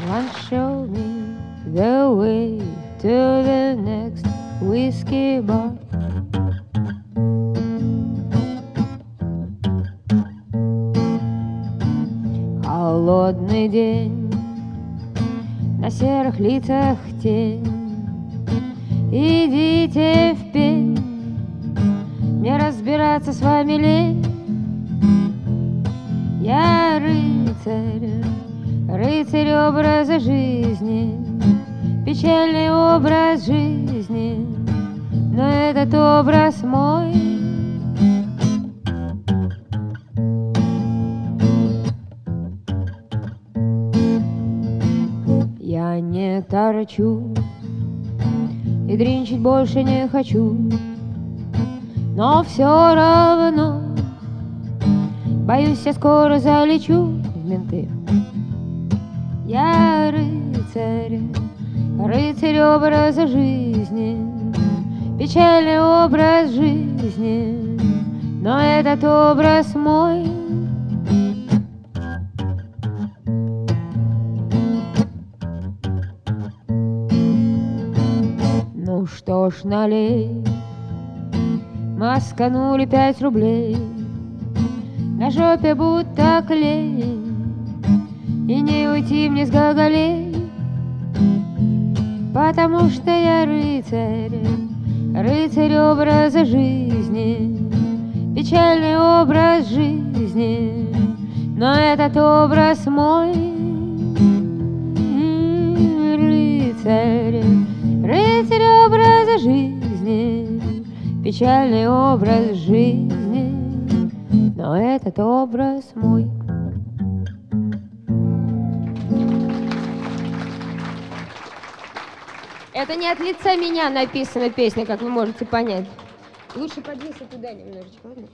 One show me the way to the next whiskey bar. Холодный день, на серых лицах тень. Идите в пень, мне разбираться с вами лень. Я рыцарь, рыцарь образа жизни, печальный образ жизни, но этот образ мой. Я не торчу и дринчить больше не хочу, но все равно боюсь, я скоро залечу в менты. Я рыцарь, рыцарь образа жизни, печальный образ жизни, но этот образ мой. Ну что ж, налей, масканули 5 рублей, на жопе будто клей, и не уйти мне с гоголей, потому что я рыцарь, рыцарь образа жизни, печальный образ жизни, но этот образ мой. Рыцарь, рыцарь образа жизни, печальный образ жизни, но этот образ мой. Это не от лица меня написана песня, как вы можете понять. Лучше подвинься туда немножечко, ладно?